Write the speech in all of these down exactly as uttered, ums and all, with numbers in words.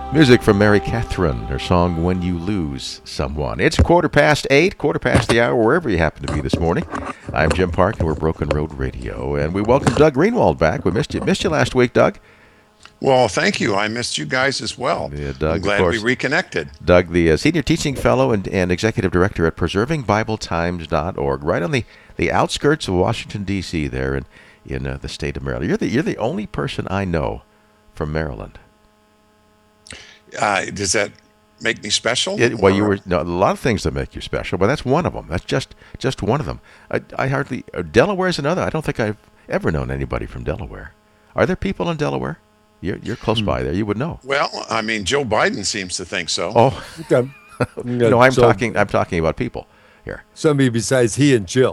Music from Mary Catherine, her song When You Lose Someone. It's quarter past eight, quarter past the hour, wherever you happen to be this morning. I'm Jim Park, and we're Broken Road Radio. And we welcome Doug Greenwald back. We missed you missed you last week, Doug. Well, thank you. I missed you guys as well. Yeah, Doug, I'm glad of course. we reconnected. Doug, the uh, Senior Teaching Fellow and, and Executive Director at preserving bible times dot org, right on the, the outskirts of Washington, D C there in, in uh, the state of Maryland. You're the, you're the only person I know from Maryland. Uh, does that make me special? It, well, you were no, a lot of things that make you special, but that's one of them. That's just just one of them. I, I hardly uh, Delaware is another. I don't think I've ever known anybody from Delaware. Are there people in Delaware? You're, you're close by there. You would know. Well, I mean, Joe Biden sems to think so. Oh, Okay. no, I'm So- talking. I'm talking about people here. Somebody besides he and Jill.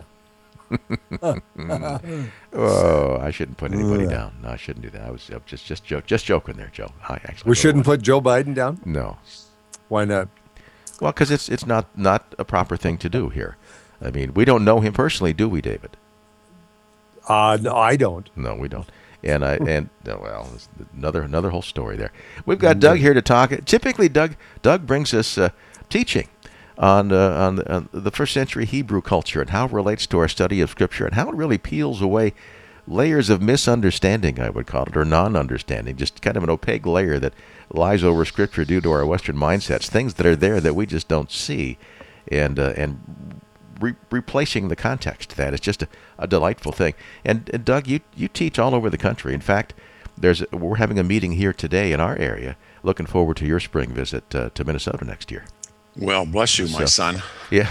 Oh, I shouldn't put anybody down. No, I shouldn't do that. I was uh, just just joke, just joking there, Joe. I actually We shouldn't put Joe Biden down? no. Why not? Well, because it's it's not not a proper thing to do here. I mean, we don't know him personally, do we, David? Uh, no, I don't. No, we don't. And I and oh, well, it's another another whole story there. We've got Doug here to talk. Typically, Doug Doug brings us uh, teaching on uh, on, the, on the first century Hebrew culture and how it relates to our study of Scripture and how it really peels away layers of misunderstanding, I would call it, or non-understanding, just kind of an opaque layer that lies over Scripture due to our Western mindsets, things that are there that we just don't see, and uh, and re- replacing the context of that is just a, a delightful thing. And, and Doug, you you teach all over the country. In fact, there's a, we're having a meeting here today in our area. Looking forward to your spring visit uh, to Minnesota next year. Well, bless you, my So- son. Yeah,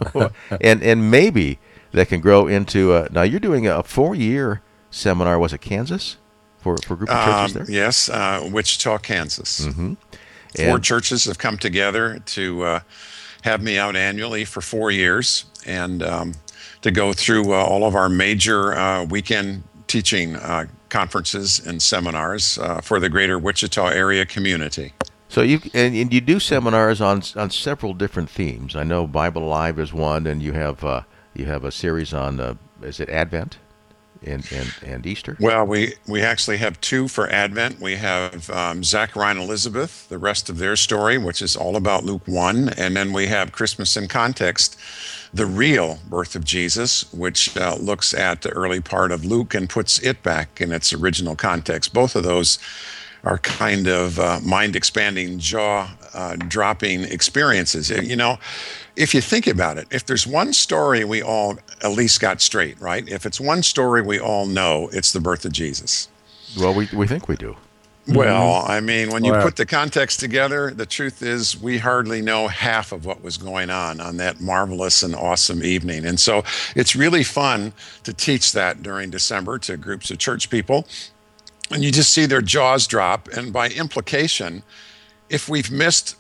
and and maybe that can grow into a, now you're doing a four-year seminar. Was it Kansas for for a group of churches Um, there? yes, uh, Wichita, Kansas. Mm-hmm. Four And- churches have come together to uh, have me out annually for four years and um, to go through uh, all of our major uh, weekend teaching uh, conferences and seminars uh, for the greater Wichita area community. So you and, and you do seminars on on several different themes. I know Bible Alive is one, and you have uh, you have a series on uh, is it Advent and and, and Easter? Well, we, we actually have two for Advent. We have um, Zachariah and Elizabeth, the rest of their story, which is all about Luke one. And then we have Christmas in Context, the real birth of Jesus, which uh, looks at the early part of Luke and puts it back in its original context. Both of those are kind of uh, mind-expanding, jaw-dropping experiences. You know, if you think about it, if there's one story we all at least got straight, right? If it's one story we all know, it's the birth of Jesus. Well, we we think we do. Well, I mean, when you Wow. put the context together, the truth is we hardly know half of what was going on on that marvelous and awesome evening. And so it's really fun to teach that during December to groups of church people. And you just see their jaws drop. And by implication, if we've missed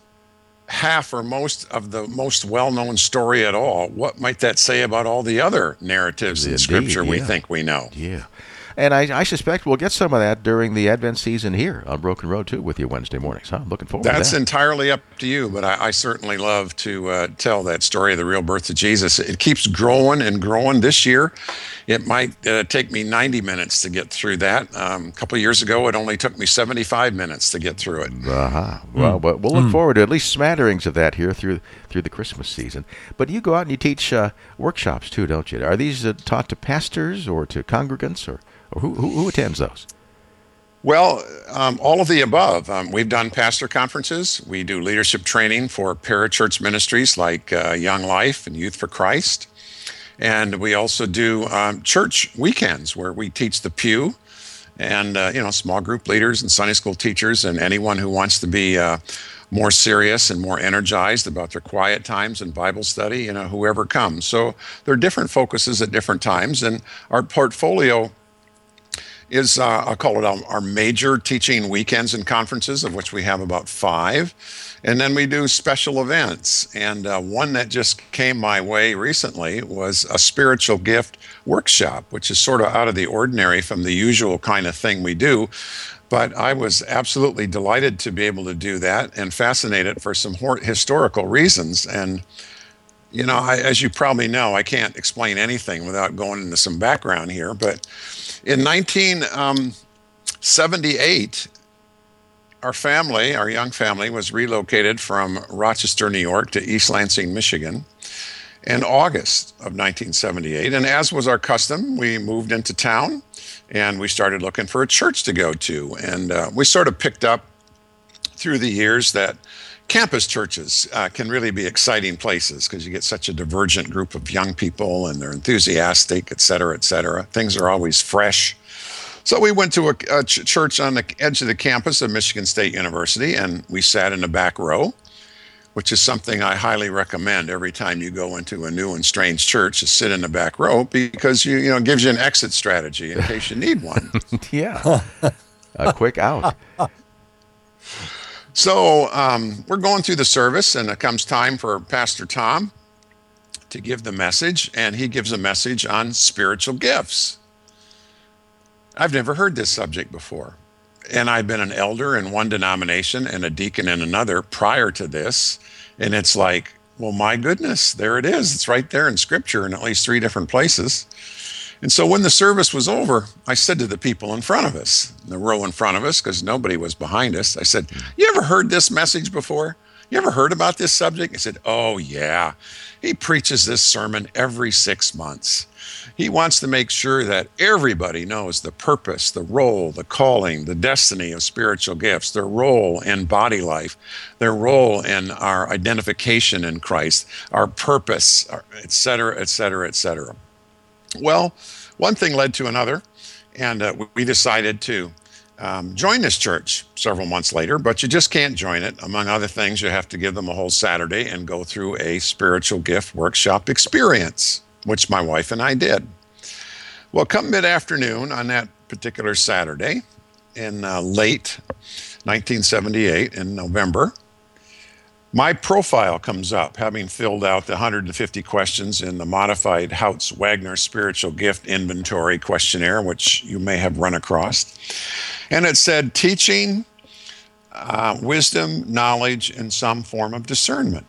half or most of the most well-known story at all, what might that say about all the other narratives in Indeed, Scripture we yeah. think we know? Yeah. And I, I suspect we'll get some of that during the Advent season here on Broken Road, too, with you Wednesday mornings. Huh? I'm looking forward That's to that. entirely up to you, but I, I certainly love to uh, tell that story of the real birth of Jesus. It keeps growing and growing. This year, it might uh, take me ninety minutes to get through that. Um, a couple of years ago, it only took me seventy-five minutes to get through it. Uh-huh. Well, but we'll look forward to at least smatterings of that here through through the Christmas season. But you go out and you teach uh, workshops, too, don't you? Are these uh, taught to pastors or to congregants, or, or who, who, who attends those? Well, um, all of the above. Um, we've done pastor conferences. We do leadership training for parachurch ministries like uh, Young Life and Youth for Christ. And we also do um, church weekends where we teach the pew and, uh, you know, small group leaders and Sunday school teachers and anyone who wants to be uh, more serious and more energized about their quiet times and Bible study, you know, whoever comes. So there are different focuses at different times. And our portfolio is, uh, I'll call it our, our major teaching weekends and conferences, of which we have about five. And then we do special events. And uh, one that just came my way recently was a spiritual gift workshop, which is sort of out of the ordinary from the usual kind of thing we do. But I was absolutely delighted to be able to do that and fascinated for some hor- historical reasons. And you know, I, as you probably know, I can't explain anything without going into some background here. But in nineteen seventy-eight, our family, our young family, was relocated from Rochester, New York to East Lansing, Michigan in August of nineteen seventy-eight. And as was our custom, we moved into town and we started looking for a church to go to. And uh, we sort of picked up through the years that campus churches uh, can really be exciting places because you get such a divergent group of young people and they're enthusiastic, et cetera, et cetera. Things are always fresh. So we went to a, a ch- church on the edge of the campus of Michigan State University, and we sat in the back row, which is something I highly recommend every time you go into a new and strange church, is sit in the back row because you you know it gives you an exit strategy in case you need one. Yeah, a quick out. So um, we're going through the service, and it comes time for Pastor Tom to give the message, and he gives a message on spiritual gifts. I've never heard this subject before. And I've been an elder in one denomination and a deacon in another prior to this. And it's like, well, my goodness, there it is. It's right there in Scripture in at least three different places. And so when the service was over, I said to the people in front of us, the row in front of us, because nobody was behind us, I said, you ever heard this message before? You ever heard about this subject? I said, oh, yeah. He preaches this sermon every six months. He wants to make sure that everybody knows the purpose, the role, the calling, the destiny of spiritual gifts, their role in body life, their role in our identification in Christ, our purpose, et cetera, et cetera, et cetera. Well, one thing led to another, and uh, we decided to um, join this church several months later, but you just can't join it. Among other things, you have to give them a whole Saturday and go through a spiritual gift workshop experience, which my wife and I did. Well, come mid-afternoon on that particular Saturday in uh, late nineteen seventy-eight in November, my profile comes up, having filled out the one hundred fifty questions in the modified Hautz-Wagner Spiritual Gift Inventory questionnaire, which you may have run across. And it said, teaching, uh, wisdom, knowledge, and some form of discernment.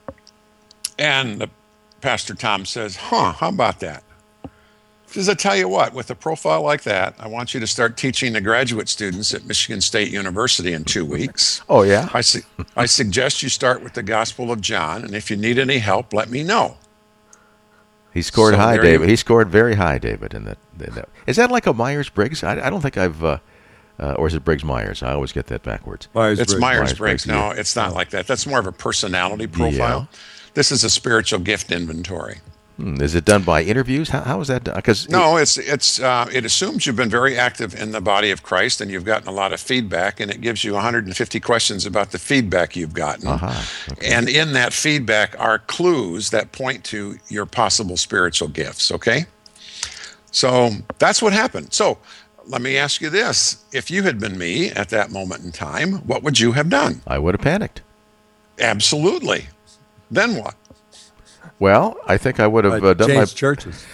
And the Pastor Tom says, huh, how about that? He says, I tell you what, with a profile like that, I want you to start teaching the graduate students at Michigan State University in two weeks. Oh, yeah? I, su- I suggest you start with the Gospel of John, and if you need any help, let me know. He scored So high, there David. you- He scored very high, David. In that, in that. Is that like a Myers-Briggs? I, I don't think I've, uh, uh, or is it Briggs-Myers? I always get that backwards. Myers-Briggs. It's Myers-Briggs. Myers-Briggs, No, yeah. it's not like that. That's more of a personality profile. This is a spiritual gift inventory. Hmm. Is it done by interviews? How, how is that done? Because No, it's it's uh, it assumes you've been very active in the body of Christ and you've gotten a lot of feedback, and it gives you one hundred fifty questions about the feedback you've gotten. Uh-huh. Okay. And in that feedback are clues that point to your possible spiritual gifts, okay? So that's what happened. So let me ask you this. If you had been me at that moment in time, what would you have done? I would have panicked. Absolutely. Then what? Well, I think I would have Uh, uh, done my changed churches.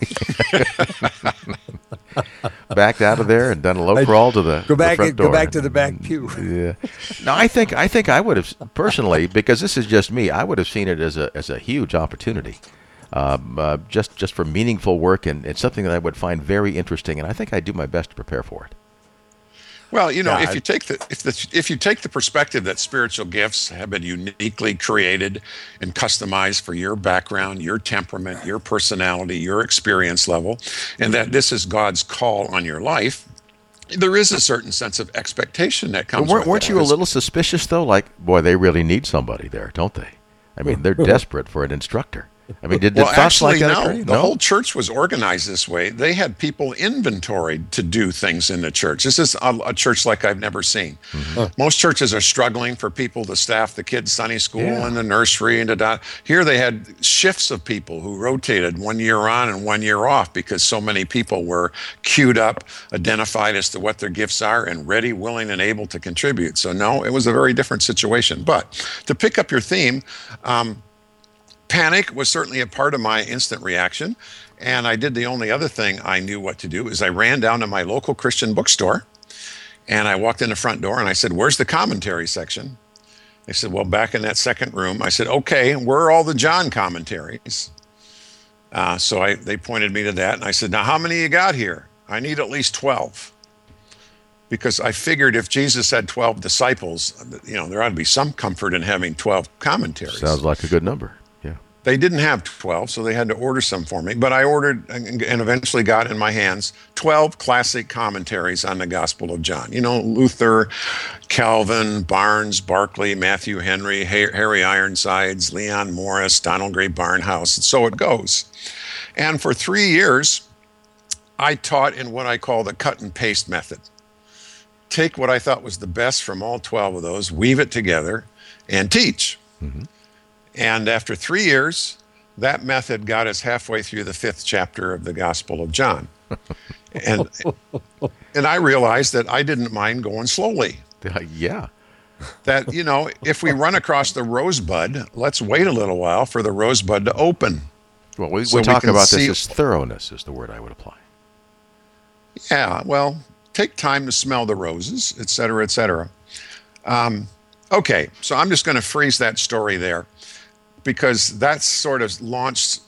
backed out of there and done a low I'd crawl to the Go back. the front Go door. back to the back pew. Yeah. No, I think I think I would have personally, because this is just me. I would have seen it as a as a huge opportunity, um, uh, just just for meaningful work, and it's something that I would find very interesting. And I think I'd do my best to prepare for it. Well, you know, Yeah, if I- you take the if the if you take the perspective that spiritual gifts have been uniquely created and customized for your background, your temperament, your personality, your experience level, and that this is God's call on your life, there is a certain sense of expectation that comes. But weren't, with weren't that. you a little suspicious though? Like, boy, they really need somebody there, don't they? I mean, they're desperate for an instructor. I mean, did, did Well, thoughts like actually, that no. occur to you? The whole church was organized this way. They had people inventoried to do things in the church. This is a, a church like I've never seen. Mm-hmm. Most churches are struggling for people to staff the kids' Sunday school Yeah. and the nursery and da da. Here they had shifts of people who rotated one year on and one year off because so many people were queued up, identified as to what their gifts are, and ready, willing, and able to contribute. So no, it was a very different situation. But to pick up your theme, um, panic was certainly a part of my instant reaction. And I did the only other thing I knew what to do is I ran down to my local Christian bookstore and I walked in the front door and I said, where's the commentary section? They said, well, back in that second room. I said, okay, where are all the John commentaries? Uh, so I, they pointed me to that and I said, now how many you got here? I need at least twelve. because I figured if Jesus had twelve disciples, you know, there ought to be some comfort in having twelve commentaries. Sounds like a good number. Yeah. They didn't have twelve, so they had to order some for me. But I ordered and eventually got in my hands twelve classic commentaries on the Gospel of John. You know, Luther, Calvin, Barnes, Barclay, Matthew Henry, Harry Ironsides, Leon Morris, Donald Gray Barnhouse, and so it goes. And for three years, I taught in what I call the cut and paste method. Take what I thought was the best from all twelve of those, weave it together, and teach. Mm-hmm. And after three years, that method got us halfway through the fifth chapter of the Gospel of John. and and I realized that I didn't mind going slowly. Uh, yeah. That, you know, if we run across the rosebud, let's wait a little while for the rosebud to open. Well, we, so we talk we about see, this as thoroughness is the word I would apply. Yeah, well, take time to smell the roses, et cetera, et cetera. Um, okay, so I'm just going to freeze that story there, because that's sort of launched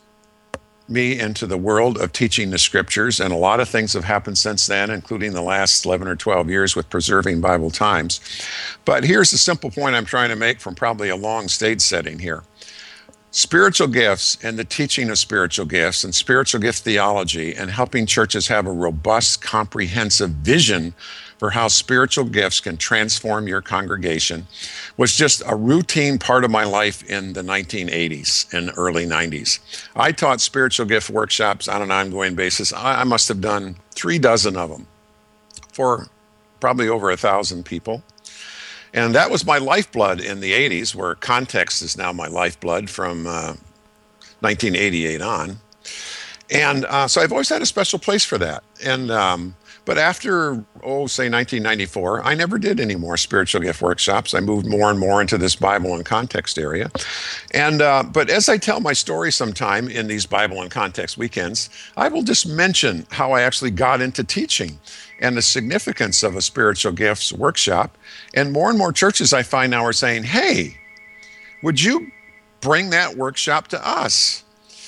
me into the world of teaching the scriptures, and a lot of things have happened since then, including the last eleven or twelve years with Preserving Bible Times. But here's the simple point I'm trying to make from probably a long stage setting here. Spiritual gifts and the teaching of spiritual gifts and spiritual gift theology and helping churches have a robust, comprehensive vision for how spiritual gifts can transform your congregation was just a routine part of my life in the nineteen eighties and early nineties. I taught spiritual gift workshops on an ongoing basis. I must have done three dozen of them for probably over a thousand people. And that was my lifeblood in the eighties, where context is now my lifeblood from uh, nineteen eighty-eight on. And uh, so I've always had a special place for that. And um, but after, oh, say nineteen ninety-four, I never did any more spiritual gift workshops. I moved more and more into this Bible and context area. And uh, but as I tell my story sometime in these Bible and context weekends, I will just mention how I actually got into teaching and the significance of a spiritual gifts workshop. And more and more churches I find now are saying, hey, would you bring that workshop to us?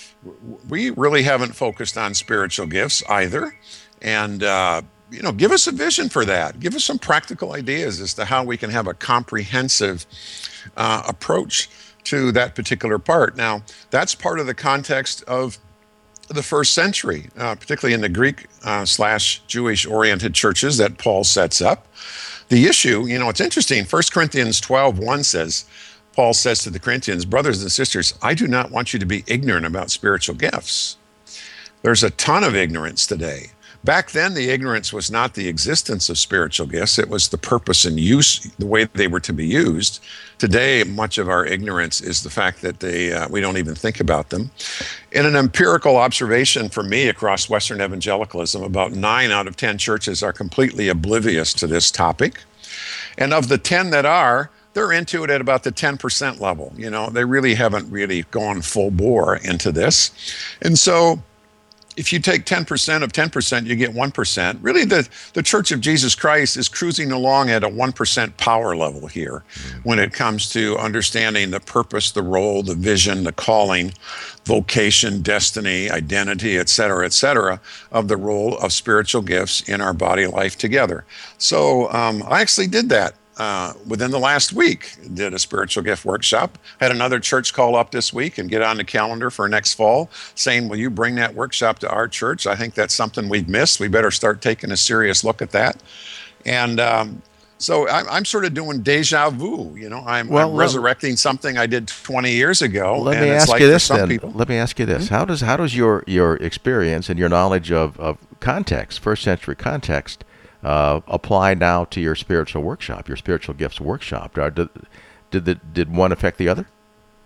We really haven't focused on spiritual gifts either. And, uh, you know, give us a vision for that. Give us some practical ideas as to how we can have a comprehensive uh, approach to that particular part. Now, that's part of the context of the first century, uh, particularly in the Greek uh, slash Jewish-oriented churches that Paul sets up. The issue, you know, it's interesting. First Corinthians twelve one says, Paul says to the Corinthians, brothers and sisters, I do not want you to be ignorant about spiritual gifts. There's a ton of ignorance today. Back then, the ignorance was not the existence of spiritual gifts. It was the purpose and use, the way they were to be used. Today, much of our ignorance is the fact that they uh, we don't even think about them. In an empirical observation for me across Western evangelicalism, about nine out of ten churches are completely oblivious to this topic. And of the ten that are, they're into it at about the ten percent level. You know, they really haven't really gone full bore into this. And so, if you take ten percent of ten percent, you get one percent. Really, the, the Church of Jesus Christ is cruising along at a one percent power level here when it comes to understanding the purpose, the role, the vision, the calling, vocation, destiny, identity, et cetera, et cetera, of the role of spiritual gifts in our body life together. So um, I actually did that. Uh, within the last week, did a spiritual gift workshop. Had another church call up this week and get on the calendar for next fall saying, will you bring that workshop to our church? I think that's something we've missed. We better start taking a serious look at that. And um, so I'm, I'm sort of doing deja vu. You know, I'm, well, I'm resurrecting something I did twenty years ago. Let and me it's ask like you this for some then. people, Let me ask you this. Mm-hmm. How does how does your, your experience and your knowledge of, of context, first century context, Uh, apply now to your spiritual workshop, your spiritual gifts workshop? Did, did, the, did one affect the other?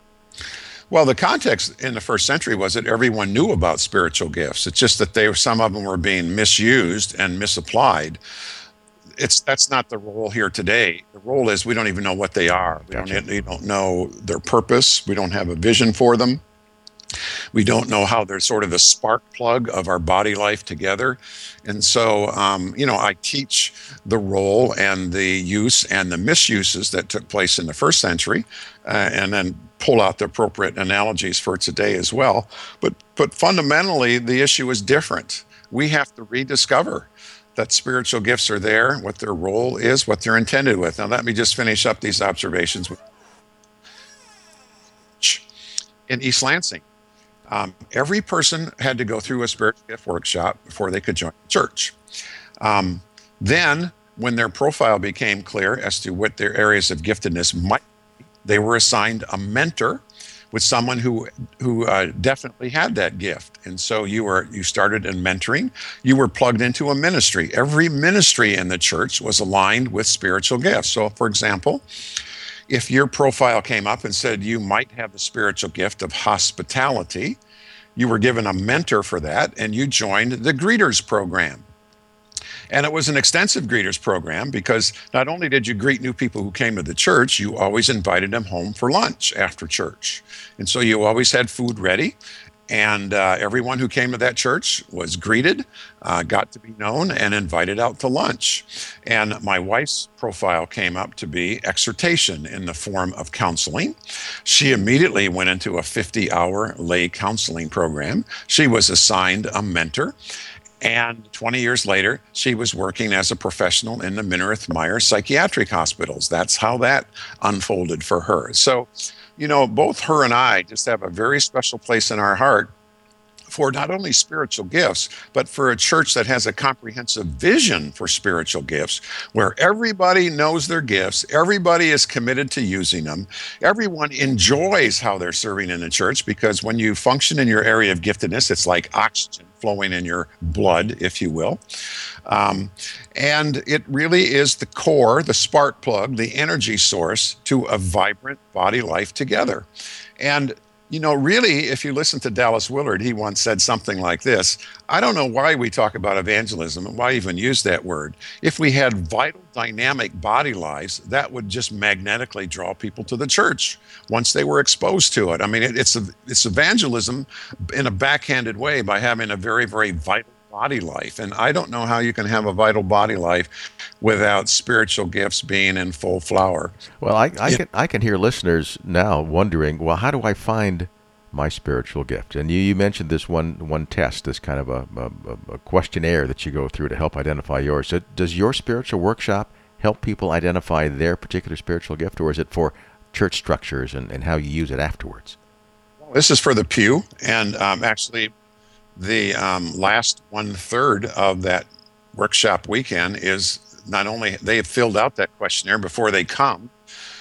Well, the context in the first century was that everyone knew about spiritual gifts. It's just that they some of them were being misused and misapplied. It's that's not the role here today. The role is we don't even know what they are. We Gotcha. don't we don't know their purpose. We don't have a vision for them. We don't know how they're sort of the spark plug of our body life together. And so, um, you know, I teach the role and the use and the misuses that took place in the first century, uh, and then pull out the appropriate analogies for today as well. But, but fundamentally, the issue is different. We have to rediscover that spiritual gifts are there, what their role is, what they're intended with. Now, let me just finish up these observations. In East Lansing, um, every person had to go through a spiritual gift workshop before they could join the church. Um, then, when their profile became clear as to what their areas of giftedness might be, they were assigned a mentor with someone who who uh, definitely had that gift. And so you were you started in mentoring. You were plugged into a ministry. Every ministry in the church was aligned with spiritual gifts. So, for example, if your profile came up and said you might have the spiritual gift of hospitality, you were given a mentor for that, and you joined the greeters program. And it was an extensive greeters program because not only did you greet new people who came to the church, you always invited them home for lunch after church. And so you always had food ready. And uh, everyone who came to that church was greeted, uh, got to be known, and invited out to lunch. And my wife's profile came up to be exhortation in the form of counseling. She immediately went into a fifty-hour lay counseling program. She was assigned a mentor. And twenty years later, she was working as a professional in the Minirth Meier psychiatric hospitals. That's how that unfolded for her. So, you know, both her and I just have a very special place in our heart for not only spiritual gifts, but for a church that has a comprehensive vision for spiritual gifts, where everybody knows their gifts, everybody is committed to using them, everyone enjoys how they're serving in the church, because when you function in your area of giftedness, it's like oxygen flowing in your blood, if you will. Um, and it really is the core, the spark plug, the energy source to a vibrant body life together. And you know, really, if you listen to Dallas Willard, he once said something like this: I don't know why we talk about evangelism and why even use that word. If we had vital, dynamic body lives, that would just magnetically draw people to the church once they were exposed to it. I mean, it, it's, a, it's evangelism in a backhanded way by having a very, very vital body life. And I don't know how you can have a vital body life without spiritual gifts being in full flower. Well, I, I, can, I can hear listeners now wondering, well, how do I find my spiritual gift? And you, you mentioned this one one test, this kind of a, a, a questionnaire that you go through to help identify yours. So does your spiritual workshop help people identify their particular spiritual gift, or is it for church structures and, and how you use it afterwards? Well, this is for the pew, and um, actually the um, last one-third of that workshop weekend is not only they have filled out that questionnaire before they come,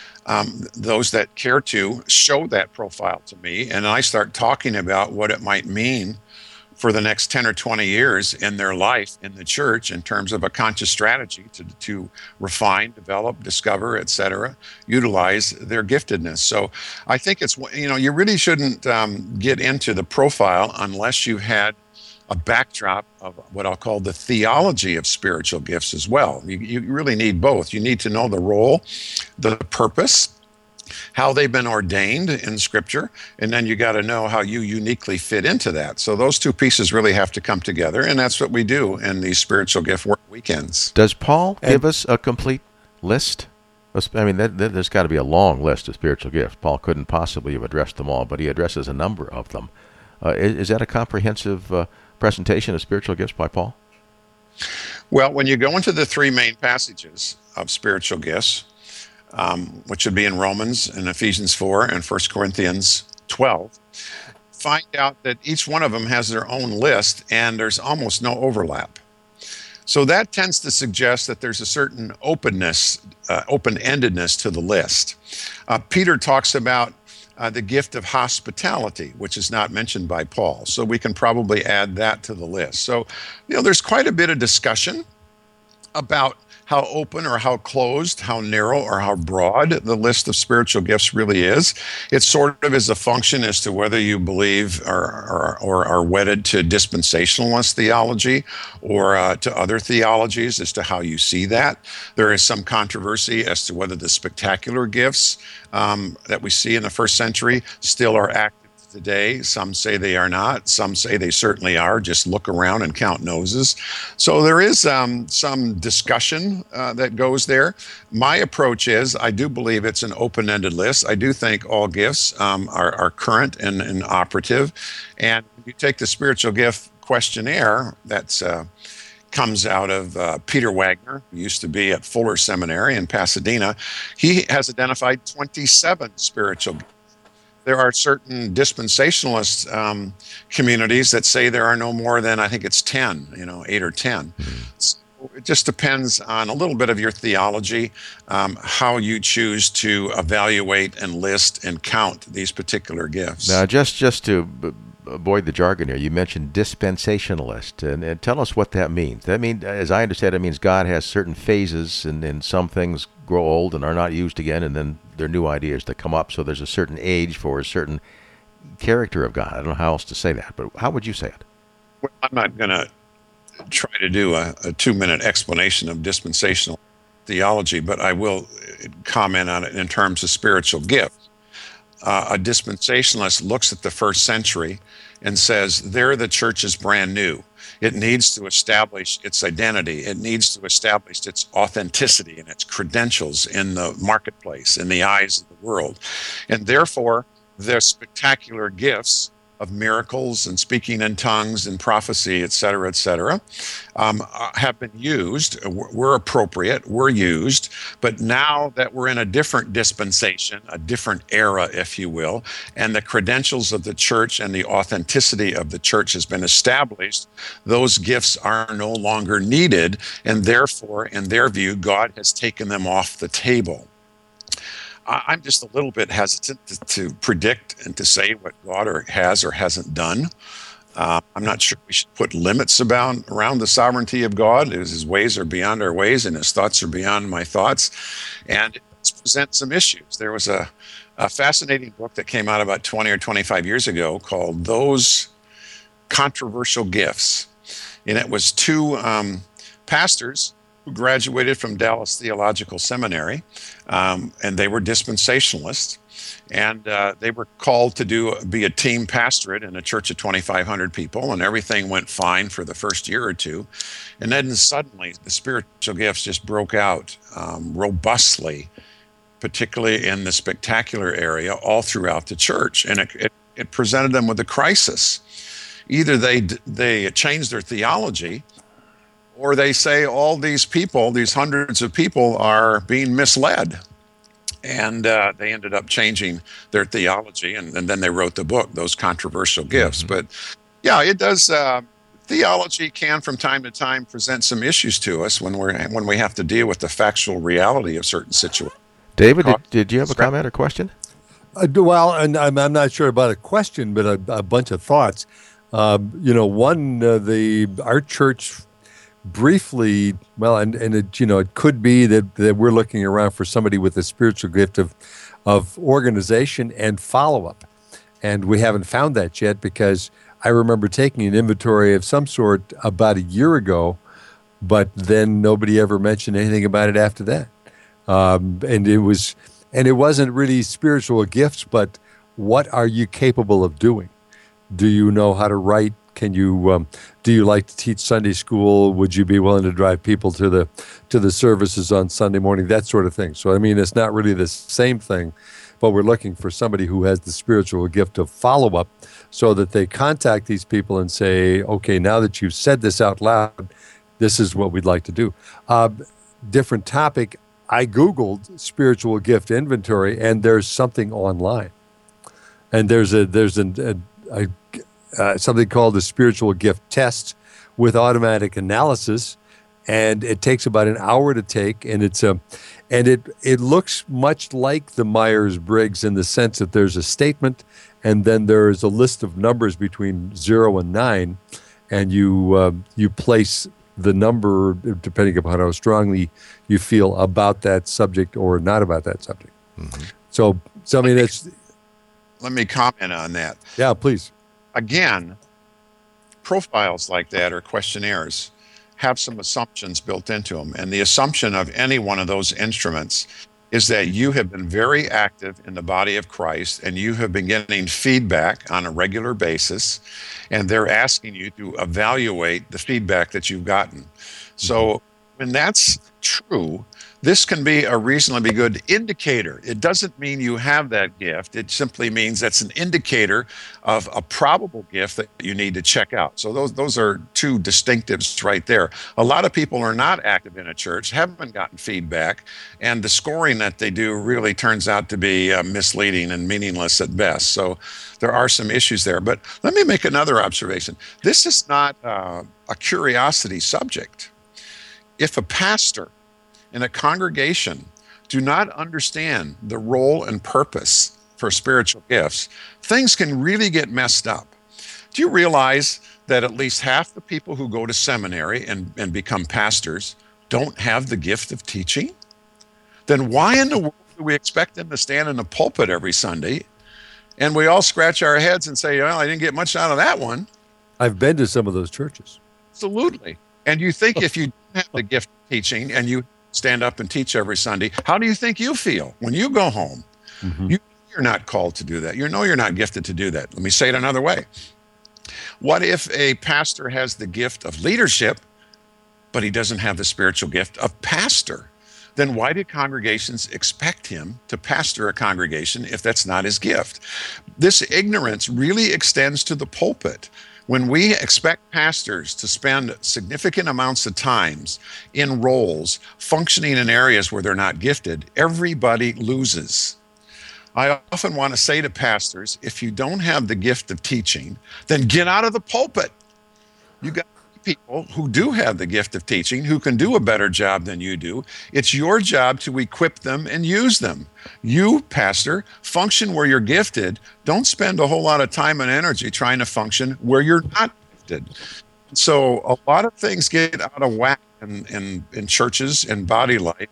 um, those that care to show that profile to me, and I start talking about what it might mean for the next ten or twenty years in their life in the church in terms of a conscious strategy to, to refine, develop, discover, et cetera, utilize their giftedness. So I think it's, you know, you really shouldn't um, get into the profile unless you had a backdrop of what I'll call the theology of spiritual gifts as well. You, you really need both. You need to know the role, the purpose, how they've been ordained in Scripture, and then you got to know how you uniquely fit into that. So those two pieces really have to come together, and that's what we do in these spiritual gift work weekends. Does Paul and give us a complete list? I mean, that, that, there's got to be a long list of spiritual gifts. Paul couldn't possibly have addressed them all, but he addresses a number of them. Uh, is, is that a comprehensive uh, presentation of spiritual gifts by Paul? Well, when you go into the three main passages of spiritual gifts, Um, which would be in Romans and Ephesians four and First Corinthians twelve, find out that each one of them has their own list and there's almost no overlap. So that tends to suggest that there's a certain openness, uh, open-endedness to the list. Uh, Peter talks about uh, the gift of hospitality, which is not mentioned by Paul. So we can probably add that to the list. So, you know, there's quite a bit of discussion about how open or how closed, how narrow or how broad the list of spiritual gifts really is. It sort of is a function as to whether you believe or, or, or are wedded to dispensationalist theology or uh, to other theologies as to how you see that. There is some controversy as to whether the spectacular gifts um, that we see in the first century still are active today. Some say they are not. Some say they certainly are. Just look around and count noses. So there is um, some discussion uh, that goes there. My approach is I do believe it's an open-ended list. I do think all gifts um, are, are current and, and operative. And you take the spiritual gift questionnaire that's uh, comes out of uh, Peter Wagner, who used to be at Fuller Seminary in Pasadena. He has identified twenty-seven spiritual gifts. There are certain dispensationalist um, communities that say there are no more than, I think it's ten, you know, eight or ten. So it just depends on a little bit of your theology, um, how you choose to evaluate and list and count these particular gifts. Now, just just to b- avoid the jargon here, you mentioned dispensationalist, and, and tell us what that means. That means, as I understand it, means God has certain phases, and, and some things grow old and are not used again, and then there are new ideas that come up. So there's a certain age for a certain character of God. I don't know how else to say that, but how would you say it? Well, I'm not going to try to do a, a two-minute explanation of dispensational theology, but I will comment on it in terms of spiritual gifts. Uh, a dispensationalist looks at the first century and says, there the church is brand new. It needs to establish its identity. It needs to establish its authenticity and its credentials in the marketplace, in the eyes of the world. And therefore, their spectacular gifts of miracles and speaking in tongues and prophecy, et cetera, et cetera, um, have been used, were appropriate, were used. But now that we're in a different dispensation, a different era, if you will, and the credentials of the church and the authenticity of the church has been established, those gifts are no longer needed. And therefore, in their view, God has taken them off the table. I'm just a little bit hesitant to, to predict and to say what God or has or hasn't done. Uh, I'm not sure we should put limits about, around the sovereignty of God. His ways are beyond our ways, and his thoughts are beyond my thoughts. And it presents some issues. There was a, a fascinating book that came out about twenty or twenty-five years ago called Those Controversial Gifts. And it was two um, pastors who graduated from Dallas Theological Seminary, um, and they were dispensationalists, and uh, they were called to do be a team pastorate in a church of twenty-five hundred people, and everything went fine for the first year or two, and then suddenly the spiritual gifts just broke out um, robustly, particularly in the spectacular area, all throughout the church, and it, it, it presented them with a crisis. Either they they changed their theology, or they say all these people, these hundreds of people, are being misled. And uh, they ended up changing their theology, and, and then they wrote the book, Those Controversial Gifts. Mm-hmm. But yeah, it does. Uh, theology can, from time to time, present some issues to us when we're when we have to deal with the factual reality of certain situations. David, did, did you have a comment or question? Uh, well, and I'm, I'm not sure about a question, but a, a bunch of thoughts. Uh, you know, one, uh, the our church briefly, well, and, and it, you know, it could be that, that we're looking around for somebody with a spiritual gift of, of organization and follow-up. And we haven't found that yet, because I remember taking an inventory of some sort about a year ago, but then nobody ever mentioned anything about it after that. Um, and it was, and it wasn't really spiritual gifts, but what are you capable of doing? Do you know how to write? Can you um, do you like to teach Sunday school? Would you be willing to drive people to the to the services on Sunday morning? That sort of thing. So I mean, it's not really the same thing, but we're looking for somebody who has the spiritual gift of follow-up, so that they contact these people and say, okay, now that you've said this out loud, this is what we'd like to do. Uh, different topic. I Googled spiritual gift inventory, and there's something online, and there's a there's an, a, a Uh, something called the spiritual gift test with automatic analysis, and it takes about an hour to take, and it's a, and it it looks much like the Myers-Briggs in the sense that there's a statement, and then there's a list of numbers between zero and nine, and you uh, you place the number depending upon how strongly you feel about that subject or not about that subject. Mm-hmm. So, so I mean, it's. Let me comment on that. Yeah, please. Again, profiles like that, or questionnaires, have some assumptions built into them. And the assumption of any one of those instruments is that you have been very active in the body of Christ, and you have been getting feedback on a regular basis, and they're asking you to evaluate the feedback that you've gotten. So when that's true, this can be a reasonably good indicator. It doesn't mean you have that gift. It simply means that's an indicator of a probable gift that you need to check out. So those those are two distinctives right there. A lot of people are not active in a church, haven't gotten feedback, and the scoring that they do really turns out to be uh, misleading and meaningless at best. So there are some issues there. But let me make another observation. This is not uh, a curiosity subject. If a pastor in a congregation do not understand the role and purpose for spiritual gifts, things can really get messed up. Do you realize that at least half the people who go to seminary and, and become pastors don't have the gift of teaching? Then why in the world do we expect them to stand in the pulpit every Sunday and we all scratch our heads and say, well, I didn't get much out of that one? I've been to some of those churches. Absolutely. And you think if you don't have the gift of teaching and you stand up and teach every Sunday, how do you think you feel when you go home? Mm-hmm. You, you're not called to do that. You know you're not gifted to do that. Let me say it another way. What if a pastor has the gift of leadership, but he doesn't have the spiritual gift of pastor? Then why do congregations expect him to pastor a congregation if that's not his gift? This ignorance really extends to the pulpit. When we expect pastors to spend significant amounts of times in roles, functioning in areas where they're not gifted, everybody loses. I often want to say to pastors, if you don't have the gift of teaching, then get out of the pulpit. You got people who do have the gift of teaching, who can do a better job than you do. It's your job to equip them and use them. You, pastor, function where you're gifted. Don't spend a whole lot of time and energy trying to function where you're not gifted. So a lot of things get out of whack in, in, in churches and body life.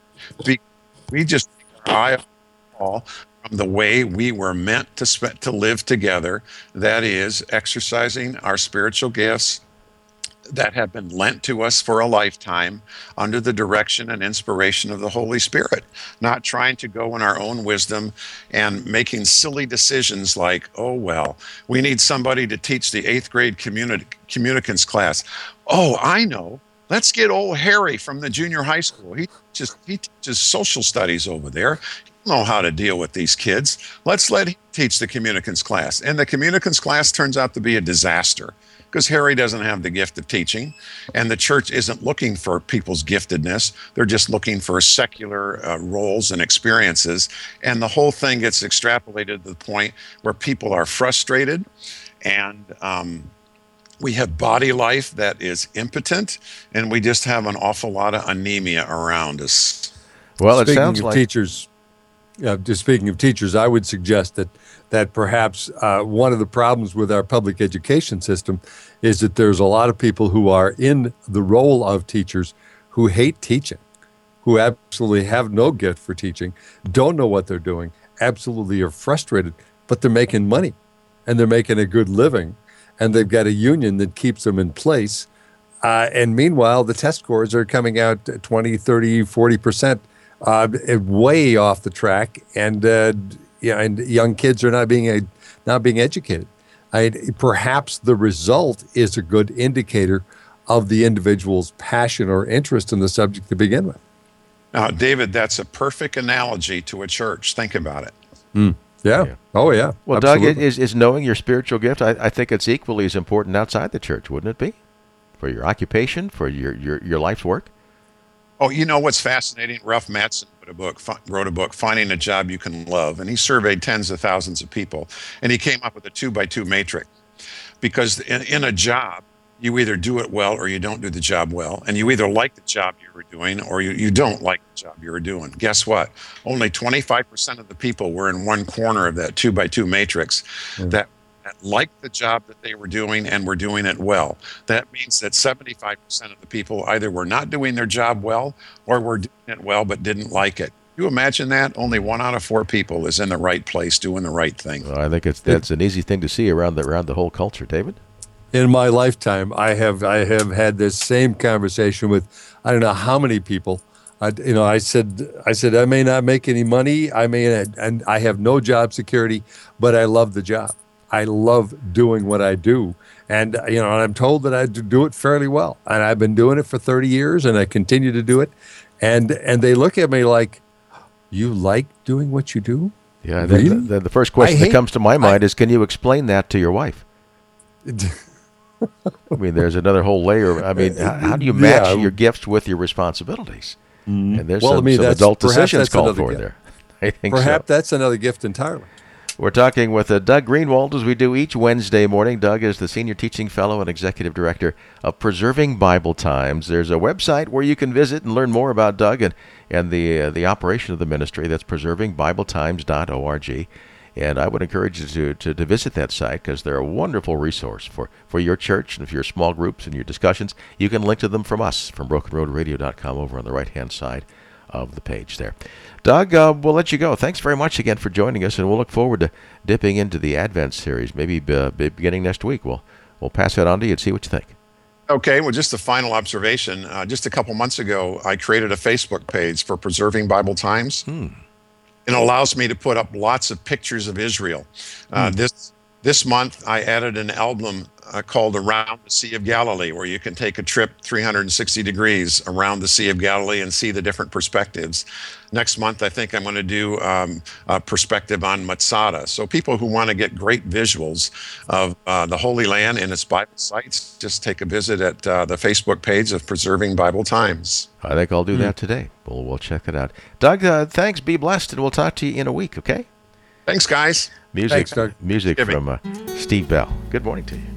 We just take our eye off the ball from the way we were meant to, sp- to live together. That is, exercising our spiritual gifts that have been lent to us for a lifetime under the direction and inspiration of the Holy Spirit, not trying to go in our own wisdom and making silly decisions like, oh, well, we need somebody to teach the eighth grade communi- communicants class. Oh, I know. Let's get old Harry from the junior high school. He just he teaches social studies over there. He'll know how to deal with these kids. Let's let him teach the communicants class. And the communicants class turns out to be a disaster, because Harry doesn't have the gift of teaching, and the church isn't looking for people's giftedness. They're just looking for secular uh, roles and experiences, and the whole thing gets extrapolated to the point where people are frustrated, and um, we have body life that is impotent, and we just have an awful lot of anemia around us. Well, it speaking sounds of like teachers. Uh, just speaking of teachers, I would suggest that that perhaps uh, one of the problems with our public education system is that there's a lot of people who are in the role of teachers who hate teaching, who absolutely have no gift for teaching, don't know what they're doing, absolutely are frustrated, but they're making money and they're making a good living, and they've got a union that keeps them in place. Uh, and meanwhile, the test scores are coming out twenty, thirty, forty percent uh, way off the track, and uh, yeah, and young kids are not being a, not being educated. I, perhaps the result is a good indicator of the individual's passion or interest in the subject to begin with. Now, David, that's a perfect analogy to a church. Think about it. Mm. Yeah. yeah. Oh, yeah. Well, absolutely. Doug, is, is knowing your spiritual gift, I, I think it's equally as important outside the church, wouldn't it be? For your occupation, for your, your, your life's work? Oh, you know what's fascinating? Ralph Mattson wrote a book, wrote a book, Finding a Job You Can Love, and he surveyed tens of thousands of people, and he came up with a two-by-two matrix. Because in, in a job, you either do it well or you don't do the job well, and you either like the job you were doing or you, you don't like the job you were doing. Guess what? Only twenty-five percent of the people were in one corner of that two-by-two matrix mm. that that liked the job that they were doing and were doing it well. That means that seventy-five percent of the people either were not doing their job well or were doing it well but didn't like it. You imagine that? Only one out of four people is in the right place doing the right thing. Well, I think it's that's an easy thing to see around the around the whole culture, David. In my lifetime, I have I have had this same conversation with I don't know how many people. I, you know, I said I said I may not make any money. I may and I have no job security, but I love the job. I love doing what I do. And, you know, and I'm told that I do it fairly well. And I've been doing it for thirty years, and I continue to do it. and and they look at me like, "You like doing what you do?" Yeah, really? the, the, the first question hate, that comes to my mind I, is, can you explain that to your wife? I mean, there's another whole layer. I mean, how, how do you match yeah. your gifts with your responsibilities? Mm-hmm. And there's well, some, I mean, some adult decisions called for gift. there. I think Perhaps so. that's another gift entirely. We're talking with uh, Doug Greenwald, as we do each Wednesday morning. Doug is the Senior Teaching Fellow and Executive Director of Preserving Bible Times. There's a website where you can visit and learn more about Doug and, and the uh, the operation of the ministry. That's preserving bible times dot org. And I would encourage you to, to, to visit that site, because they're a wonderful resource for, for your church and for your small groups and your discussions. You can link to them from us, from broken road radio dot com, over on the right-hand side of the page there. Doug, uh, we'll let you go. Thanks very much again for joining us, and we'll look forward to dipping into the Advent series, maybe uh, beginning next week. We'll, we'll pass that on to you and see what you think. Okay, well, just a final observation. Uh, just a couple months ago, I created a Facebook page for Preserving Bible Times. Hmm. It allows me to put up lots of pictures of Israel. Uh, Hmm. This this month, I added an album uh, called Around the Sea of Galilee, where you can take a trip three hundred sixty degrees around the Sea of Galilee and see the different perspectives. Next month, I think I'm going to do um, a perspective on Masada. So people who want to get great visuals of uh, the Holy Land and its Bible sites, just take a visit at uh, the Facebook page of Preserving Bible Times. I think I'll do that today. We'll, we'll check it out. Doug, uh, thanks. Be blessed, and we'll talk to you in a week, okay? Thanks, guys. Music, Thanks, Doug. music Give me- from uh, Steve Bell. Good morning to you.